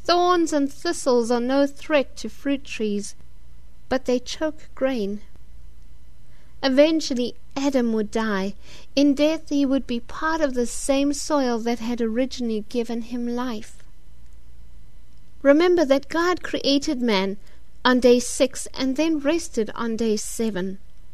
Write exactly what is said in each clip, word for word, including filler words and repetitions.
Thorns and thistles are no threat to fruit trees, but they choke grain. Eventually Adam would die. In death he would be part of the same soil that had originally given him life. Remember that God created man on day six and then rested on day seven.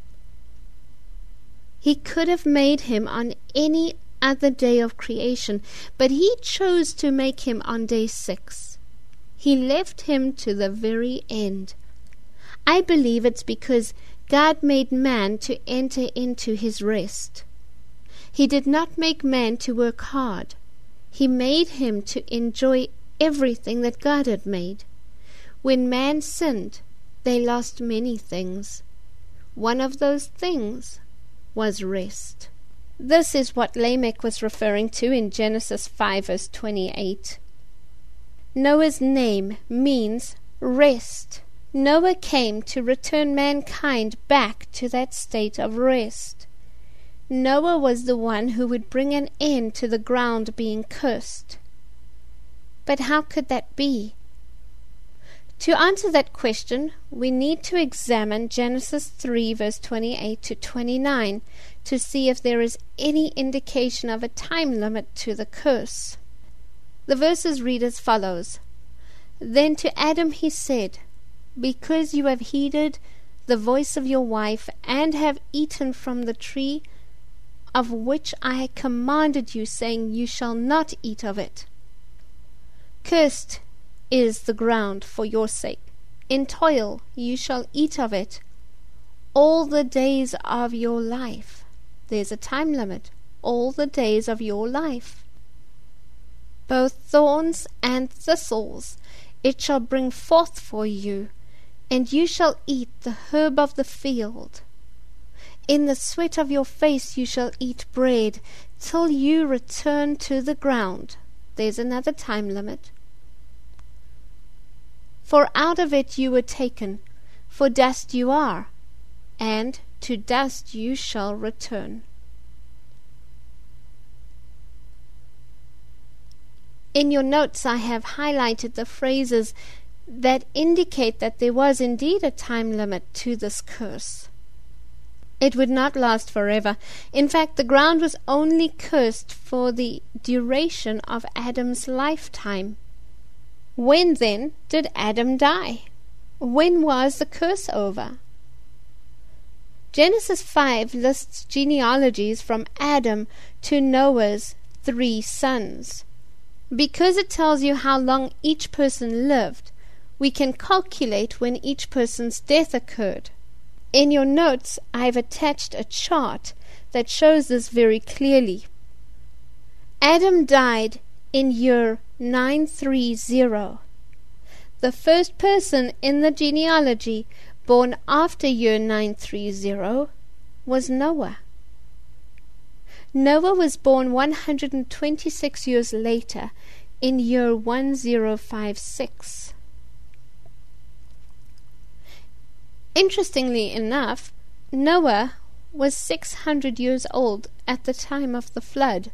He could have made him on any other day of creation, but he chose to make him on day six. He left him to the very end. I believe it's because God made man to enter into his rest. He did not make man to work hard. He made him to enjoy everything that God had made. When man sinned, they lost many things. One of those things was rest. This is what Lamech was referring to in Genesis five verse twenty-eight. Noah's name means rest. Noah came to return mankind back to that state of rest. Noah was the one who would bring an end to the ground being cursed. But how could that be? To answer that question, we need to examine Genesis three verse twenty-eight to twenty-nine to see if there is any indication of a time limit to the curse. The verses read as follows. Then to Adam he said, because you have heeded the voice of your wife, and have eaten from the tree of which I commanded you, saying, you shall not eat of it. Cursed is the ground for your sake. In toil you shall eat of it all the days of your life. There's a time limit. All the days of your life. Both thorns and thistles it shall bring forth for you, and you shall eat the herb of the field. In the sweat of your face you shall eat bread, till you return to the ground. There's another time limit. For out of it you were taken, for dust you are, and to dust you shall return. In your notes I have highlighted the phrases that indicate that there was indeed a time limit to this curse. It would not last forever. In fact, the ground was only cursed for the duration of Adam's lifetime. When then did Adam die? When was the curse over? Genesis five lists genealogies from Adam to Noah's three sons. Because it tells you how long each person lived, we can calculate when each person's death occurred. In your notes, I've attached a chart that shows this very clearly. Adam died in year nine thirty. The first person in the genealogy born after year nine thirty was Noah. Noah was born one hundred twenty-six years later in year one thousand fifty-six. Interestingly enough, Noah was six hundred years old at the time of the flood.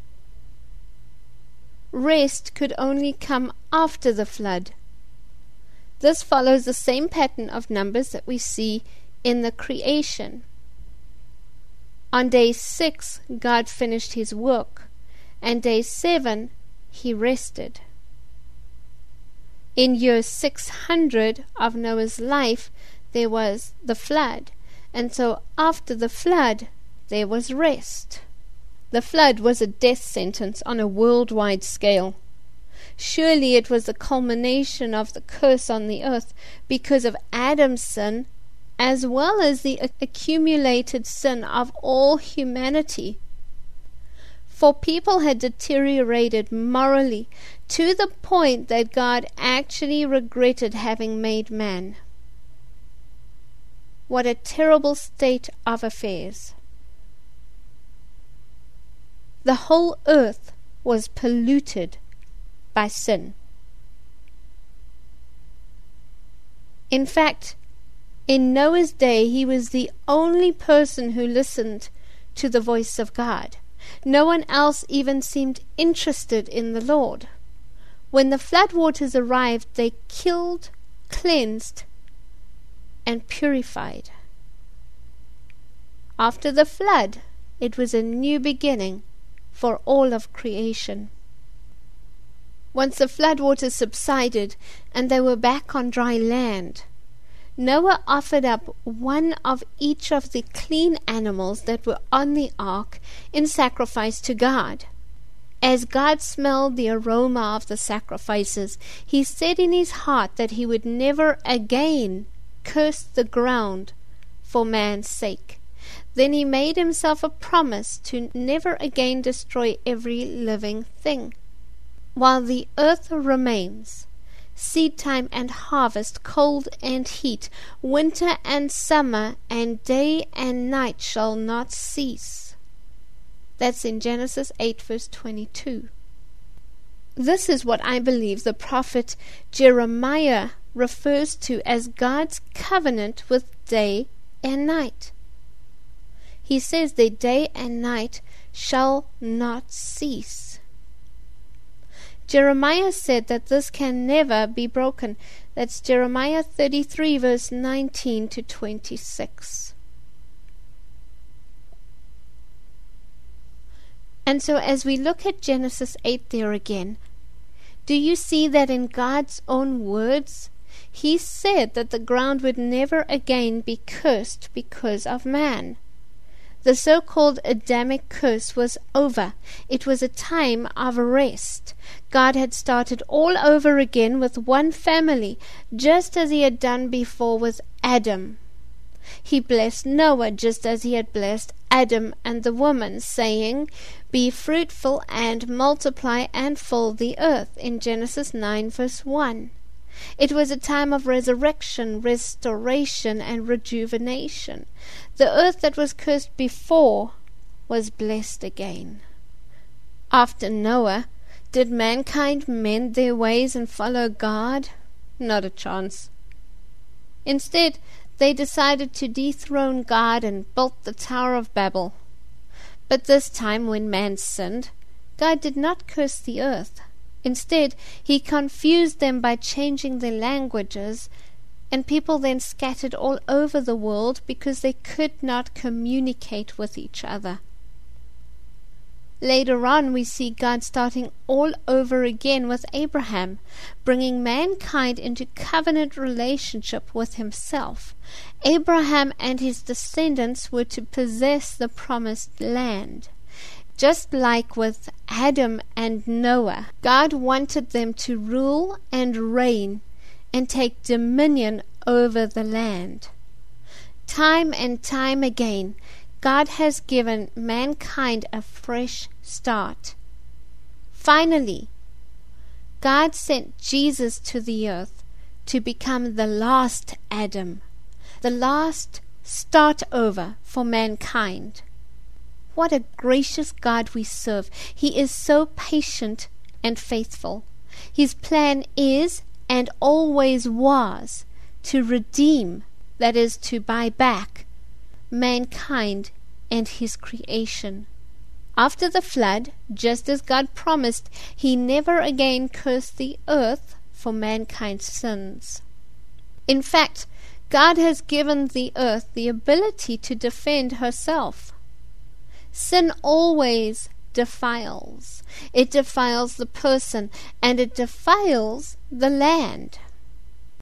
Rest could only come after the flood. This follows the same pattern of numbers that we see in the creation. On day six, God finished his work, and day seven, he rested. In year six hundred of Noah's life, there was the flood, and so after the flood, there was rest. The flood was a death sentence on a worldwide scale. Surely it was the culmination of the curse on the earth because of Adam's sin, as well as the accumulated sin of all humanity. For people had deteriorated morally to the point that God actually regretted having made man. What a terrible state of affairs. The whole earth was polluted by sin. In fact, in Noah's day, he was the only person who listened to the voice of God. No one else even seemed interested in the Lord. When the floodwaters arrived, they killed, cleansed, and purified. After the flood, it was a new beginning for all of creation. Once the floodwaters subsided and they were back on dry land, Noah offered up one of each of the clean animals that were on the ark in sacrifice to God. As God smelled the aroma of the sacrifices, he said in his heart that he would never again curse the ground for man's sake. Then he made himself a promise to never again destroy every living thing. While the earth remains, seed time and harvest, cold and heat, winter and summer, and day and night shall not cease. That's in Genesis eight verse twenty-two. This is what I believe the prophet Jeremiah refers to as God's covenant with day and night. He says that day and night shall not cease. Jeremiah said that this can never be broken. That's Jeremiah thirty-three verse nineteen to twenty-six. And so as we look at Genesis eight there again, do you see that in God's own words, he said that the ground would never again be cursed because of man? The so-called Adamic curse was over. It was a time of rest. God had started all over again with one family, just as he had done before with Adam. He blessed Noah just as he had blessed Adam and the woman, saying, "Be fruitful and multiply and fill the earth," in Genesis nine verse one. It was a time of resurrection, restoration, and rejuvenation. The earth that was cursed before was blessed again. After Noah, did mankind mend their ways and follow God? Not a chance. Instead, they decided to dethrone God and built the Tower of Babel. But this time, when man sinned, God did not curse the earth. Instead, he confused them by changing their languages, and people then scattered all over the world because they could not communicate with each other. Later on, we see God starting all over again with Abraham, bringing mankind into covenant relationship with himself. Abraham and his descendants were to possess the promised land. Just like with Adam and Noah, God wanted them to rule and reign and take dominion over the land. Time and time again, God has given mankind a fresh start. Finally, God sent Jesus to the earth to become the last Adam, the last start over for mankind. What a gracious God we serve. He is so patient and faithful. His plan is and always was to redeem, that is, to buy back, mankind and his creation. After the flood, just as God promised, he never again cursed the earth for mankind's sins. In fact, God has given the earth the ability to defend herself. Sin always defiles. It defiles the person, and it defiles the land.